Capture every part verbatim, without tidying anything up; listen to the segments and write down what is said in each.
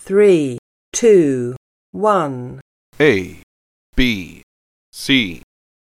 three, two, one. A, B, C.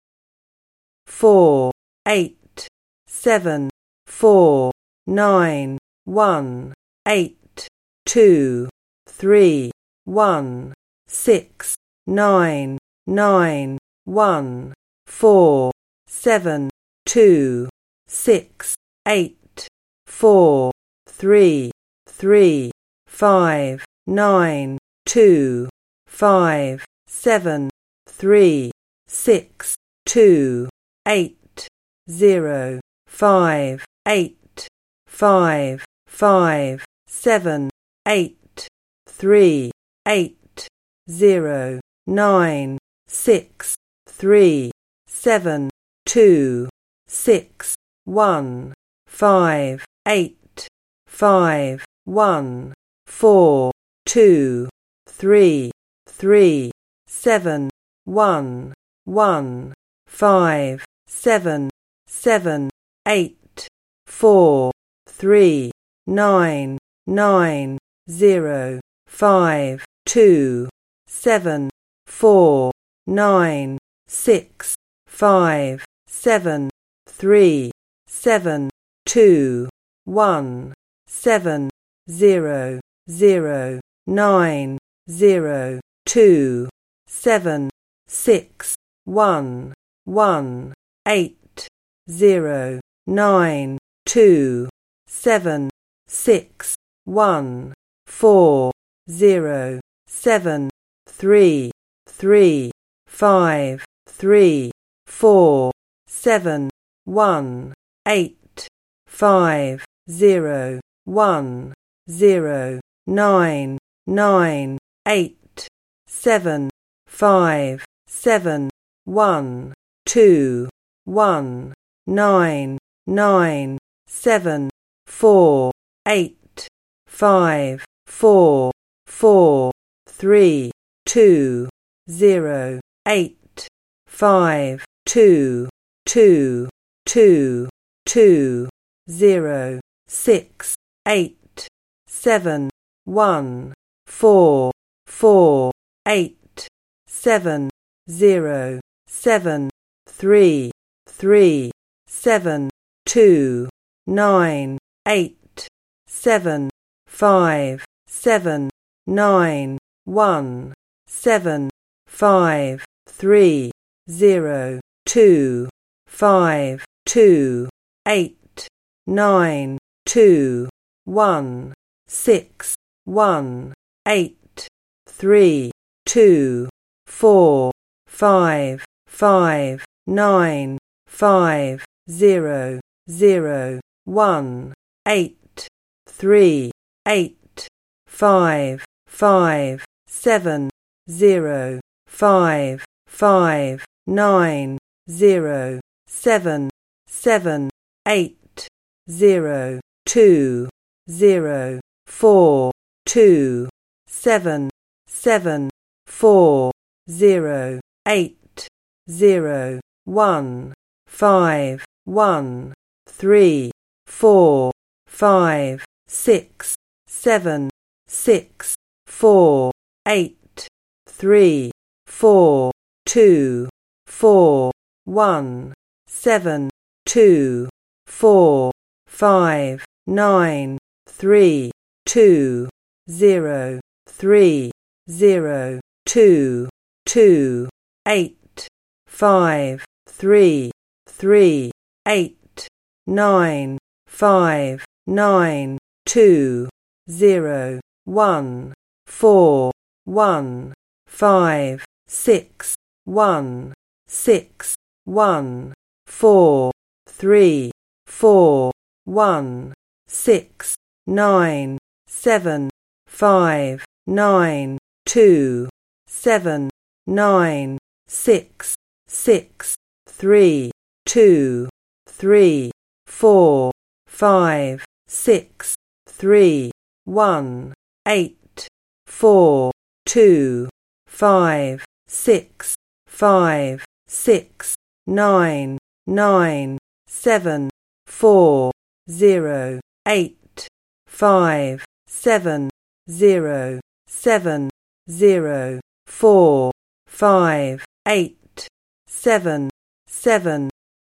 Four, eight, seven, four, nine, one, eight, two, three, one, six, nine, nine, one, four, seven, two, six, eight, four, three, three, five, nine, two, five, seven, three, six, two, eight, zero, five, eight, five, five, seven, eight, three, eight, zero, nine, six, three, seven, two, six, one, five, eight, five, one, four, two, three, three, seven, one, one, five, seven, seven, eight, four, three, nine, nine, zero, five, two, seven, four, nine, six, five, seven, three, seven, two, one, seven, zero, zero, nine, zero, two, seven, six, one, one, eight, zero, nine, two, seven, six, one, four, zero, seven, three, three, five, three, four, seven, one, eight, five, zero, one, zero, nine, nine, eight, seven, five, seven, one, two, one, nine, nine, seven, four, eight, five, four, four, three, two, zero, eight, five, two, two, two, two, zero, six, eight, seven, one, four, four, eight, seven, zero, seven, three, three, seven, two, nine, eight, seven, five, seven, nine, one, seven, five, three, zero, two, five, two, eight, nine, two, one, six, one, eight, three, two, four, five, five, nine, five, zero, zero, one, eight, three, eight, five, five, seven, zero, five, five, nine, zero, seven, seven, eight, zero, two, zero, four, two, seven, seven, four, zero, eight, zero, one, five, one, three, four, five, six, seven, six, four, eight, three, four, two, four, one, seven, two, four, five, nine, three, two, zero, three, zero, two, two, eight, five, three, three, eight, nine, five, nine, two, zero, one, four, one, five, six, one, six, one, four, three, four, one, six, nine, seven, five, nine, two, seven, nine, six, six, three, two, three, four, five, six, three, one, eight, four, two, five, six, five, six, nine, nine, seven, four, zero, eight, five, seven, zero, seven, zero, four, five, eight, seven, seven.